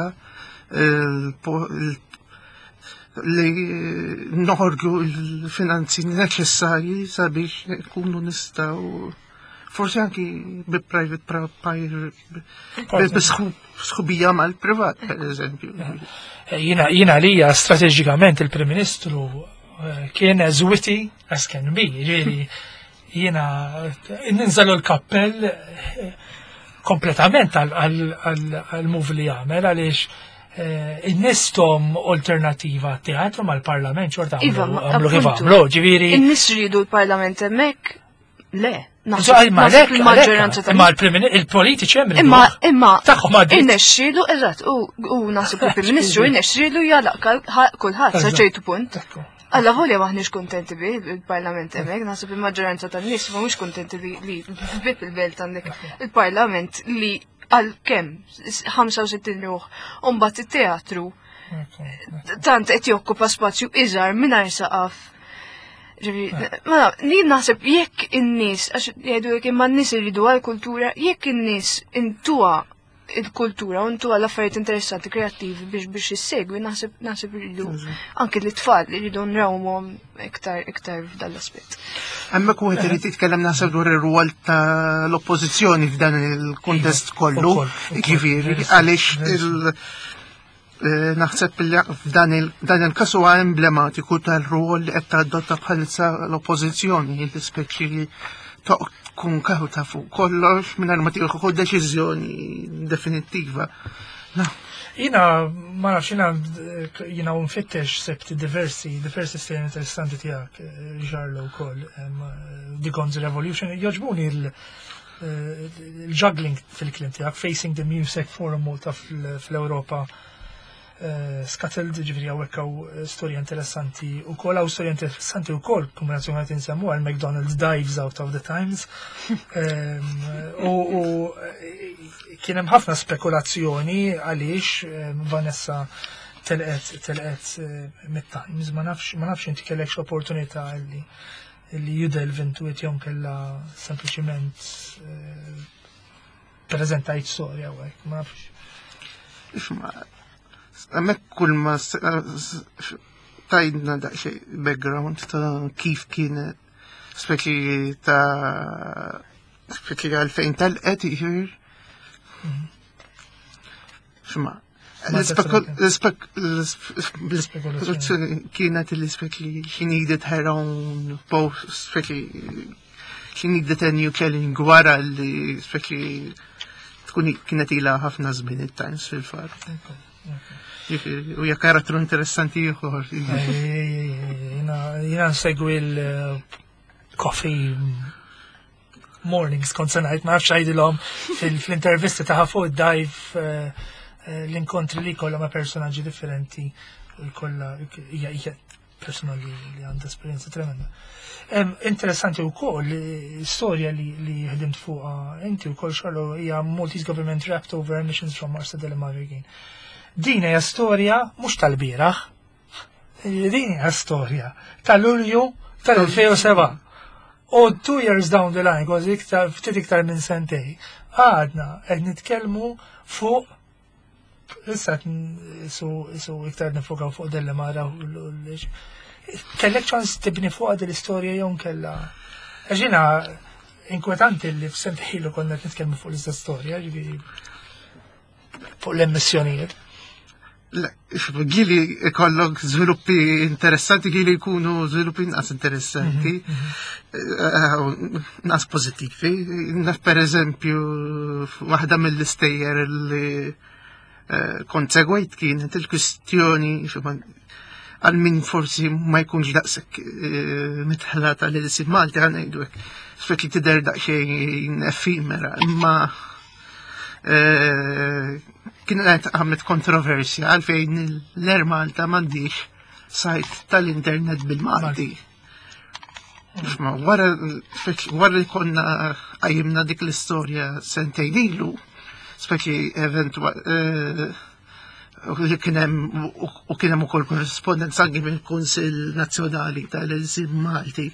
Speaker 2: li noħorgu l-finanzi neċessarji sabiex kunu nistaw forsi anki bi-private b'sħubija mal-privat, per eżempju.
Speaker 1: Jina lija strategikament il-Prim Ministru kien as witty as can be, ġieli jina ninżalu l-kappell kompletament għal-move li jagħmel għaliex in-nistom alternativa teatru mal-parlament xorta għamlu kif għamlu, ġiviri.
Speaker 3: In-nis ridu l-parlament emmek? Le.
Speaker 1: Imma il-politiċi hemm
Speaker 3: imma in-nexxielu, eżatt, u naħseb il-Prim Ministru in-nexxielu jalaq kulħadd sa ċertu punt. Alla volja maħniex kontenti bi il-parlament emmek, naħseb il-maġġoranza tan-nies ma mhux kontenti li bib il-belt għandek il-parlament li għal kem 65 ruħ mbagħad it-teatru tant qed jokkupa spazju iżgħar mingħajr saqaf. Li naħseb jekk in-nies għax jgħidu jekk imma n-nies iridu għall-kultura, jekk in-nies intuha il-kultura u intuha l-affarijiet interessanti kreattivi biex issegwi naħseb iridu anke l-itfal iridu nrawhom iktar f'dan l-aspett.
Speaker 2: Hemmhekk wieħed irid jitkellem naħseb dwar ir-rwol tal-oppożizzjoni f'dan il-kuntest kollu, jiġifieri għaliex naħseb li f'dan il-każ huwa emblematiku tal-rwol li qed tadotta bħalissa l-oppożizzjoni li speċi tkun kaħuta fuq kollox mingħajr ma tieħu deċiżjoni definittiva.
Speaker 1: Jina, ma nafx, jina unfittex sebt diversi stejn interessanti tijak, ġarlu wkoll, The Guns Revolution, joġbuni il-juggling fil-klim tijak, Facing the Music Forum Malta fl-Europa, Scuttled, ġifiri għawek għaw storja interessanti u kol, għaw storja interessanti u kol, kombinazzjoni għat insemmu għal McDonald's Dives Out of the Times. U kienem ħafna spekulazzjoni għaliex Vanessa telqet mit-Times, ma nafx inti kellekx opportunità li judelv intu jom kella sempliciment prezentajt storja għek, ma nafx.
Speaker 2: Għamek kull ma tajdna daqxie background ta' kif kienet, spekli għalfejn tal-qed iħir. Xma, l-spekulazzjoni kienet li spekli she needed her own post, spekli she needed a new challenge wara li spekli tkun kienet ila ħafna żmien it-Times fil-far. U hija karattru interessanti ieħor.
Speaker 1: Jiena nsegwi l-coffee mornings kont se ngħid ma nafx ngħidilhom fl-intervisti tagħha fuq id-dive l-inkontri li jkollha ma' personaġġi differenti u jkollha hija persuna li għandha esperjenza tremenda. Interessanti wkoll l-istorja li ħdimt fuqha inti wkoll xogħol hija Maltese Government Wrapped Over Emissions from Mars to Delamare. Din hija storja mhux tal-bieraħ. Din hija storja tal-Lulju tal-2007. U 2 years down the line, kważi ftit iktar minn sentej, għadna qed nitkellmu fuq issa isu iktar nifokaw fuq Delamare u kellek ċans tibni fuq din l-istorja jew kella. Ġina inkwetanti li f'sentejlu konna nitkellmu fuq l-istess storja, ġifieri fuq l-emissjonijiet.
Speaker 2: Għili ikollok żviluppi interessanti, għili jkunu żviluppi nqas interessanti, nqas pozittivi. Per eżempju, waħda mill-istejjer li konsegwejt kienet il-kwistjoni għal min forsi ma jkunx daqshekk mitħlata li l-isib Malti għal ngħidu hekk. Spekli tidher daqsxejn effimera, imma kienet għamlet kontroversja għalfejn l-Air Malta m'għandix sajt tal-internet bil-Malti. Wara li konna għajimna dik l-istorja sentejn ilu, spekli li kienem ukoll korrespondenza anke mill-Kunsill Nazzjonali tal-Isib Malti.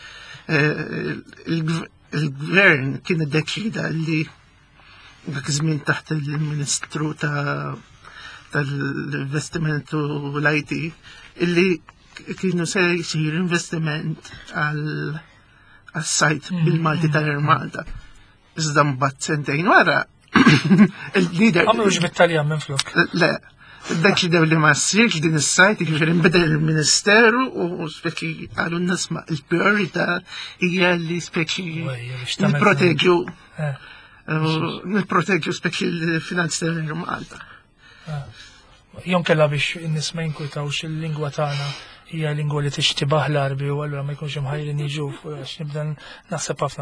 Speaker 2: Il-gvern kien iddeċida li dak iż-żmien taħt il-Ministru tal-Investiment u l-IT illi kienu se jsir investiment għal-sajt bil-Malti tal-Air Malta. Iżda mbagħad sentejn wara il-leader.
Speaker 1: Għamlu mit-Taljan minn flok.
Speaker 2: Le, dak li dew li ma ssirx din is-sajt jiġifieri nbidel il-Ministeru u spekli qalu nisma' il-priorità hija li spekli nipproteġu nipproteġu spekli l-finanzi tal-Air Malta.
Speaker 1: Jom kella biex in-nies ma jinkwitawx il-lingwa tagħna hija lingwa li tixtibaħ l-Arbi u allura ma jkunx imħajrin jiġu għax nibda naħseb ħafna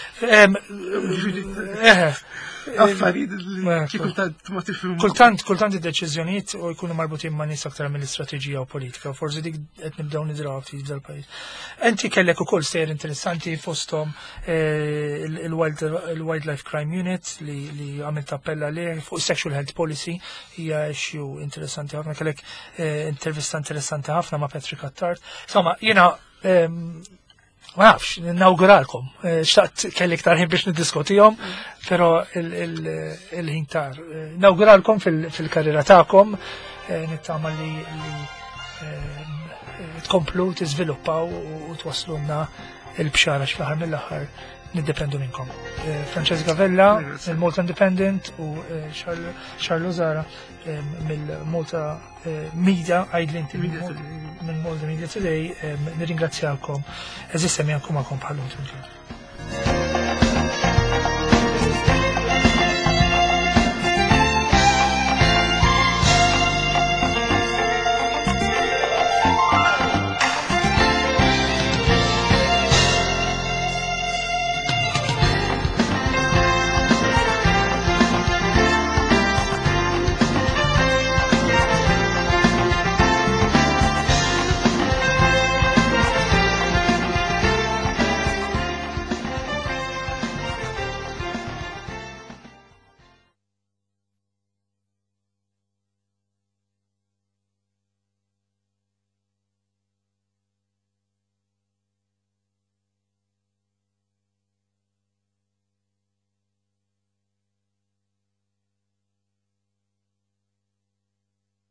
Speaker 2: affarijiet li kultant ma tifhimhom.
Speaker 1: Kultant id-deċiżjonijiet u jkunu marbutin ma' nies aktar mill-istrateġija u politika, forsi dik qed nibdew nidraw ftit dal-pajjiż. Enti kellek ukoll stejjer interessanti fosthom il-Wildlife Crime Unit li għamilt appella leh fuq Sexual Health Policy hija issue interessanti ħafna, kellek intervista interessanti ħafna ma' Patrick Attard. Insomma, jiena ma nafx, nawguralkom, xtaqt kelli iktar ħin biex niddiskutihom, però il-ħin tar. Nawguralkom fil-karriera tagħkom, nittama li tkomplu tiżviluppaw u twaslulna il-bxara fl-aħħar mill-aħħar niddependu minnkom. Francesca Vella, il-Malta Independent u Charlo Zara mill-Malta Media, għajdlin minn Malta Media Today, nirringrazzjakom, eżistem jankum għakom bħallum.